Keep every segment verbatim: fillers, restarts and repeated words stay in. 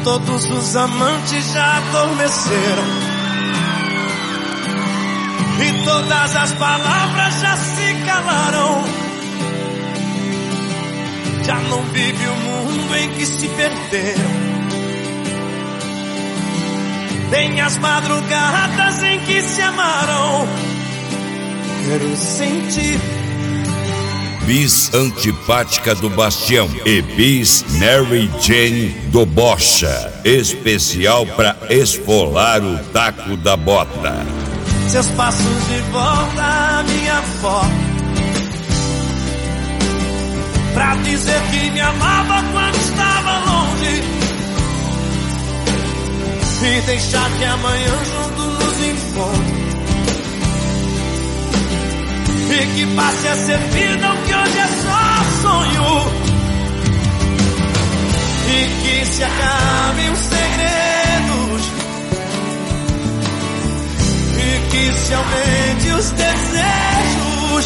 todos os amantes já adormeceram e todas as palavras já se calaram. Já não vive o mundo em que se perderam. Tem as madrugadas em que se amaram. Quero sentir Bis Antipática do Bastião e Bis Mary Jane do Bocha, especial pra esfolar o taco da bota. seus passos de volta à minha foto, pra dizer que me amava quando estava longe, e deixar que amanhã juntos nos encontre, e que passe a ser vida o que hoje é só sonho, e que se acabem os segredos, e que se aumente os desejos,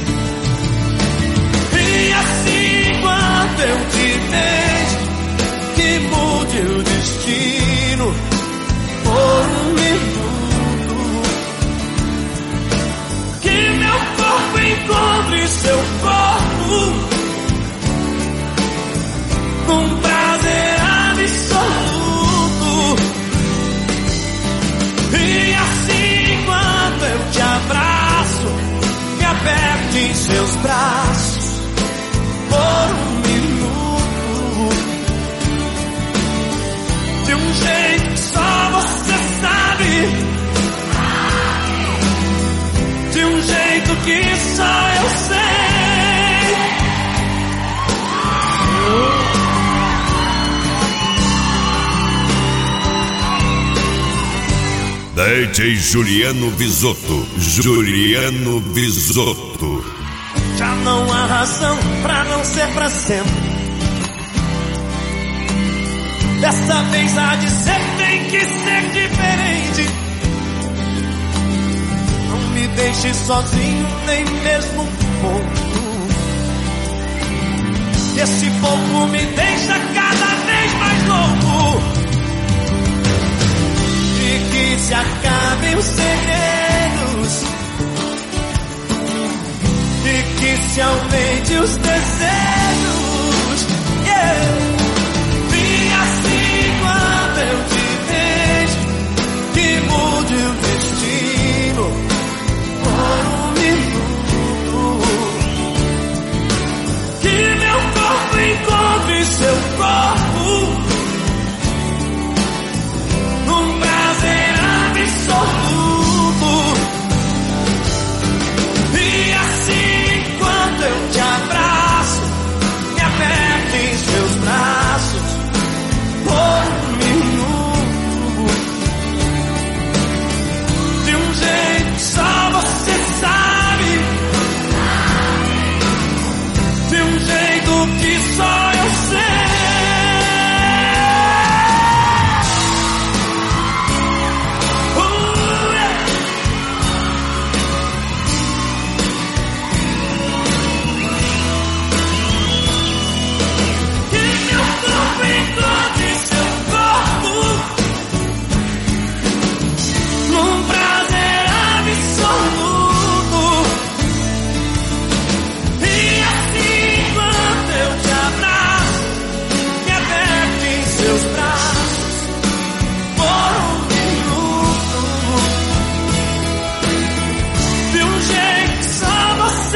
e assim quando eu te vejo, que mude o destino por um minuto, que meu corpo encontre seu corpo, com prazer absoluto, e assim quando eu te abraço, me aperte em seus braços por um minuto, de um jeito que só você sabe, de um jeito que só eu sei. D J Juliano Visotto, Juliano Visotto. Já não há razão pra não ser pra sempre. Dessa vez há de ser, tem que ser diferente. Não me deixe sozinho, nem mesmo um pouco. Esse pouco me deixa cada vez mais louco. E que se acabem os segredos, e que se aumente os desejos, yeah. E assim quando eu te vejo, que mude o destino por um minuto, que meu corpo encontre seu corpo, num prazer absoluto, e assim quando eu te abraço, me aperte em seus braços por um minuto, de um jeito que só você sabe, de um jeito que só eu sei.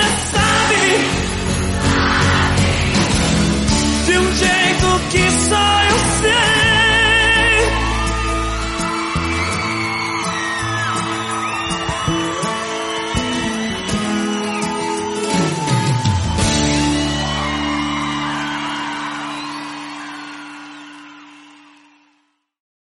Que só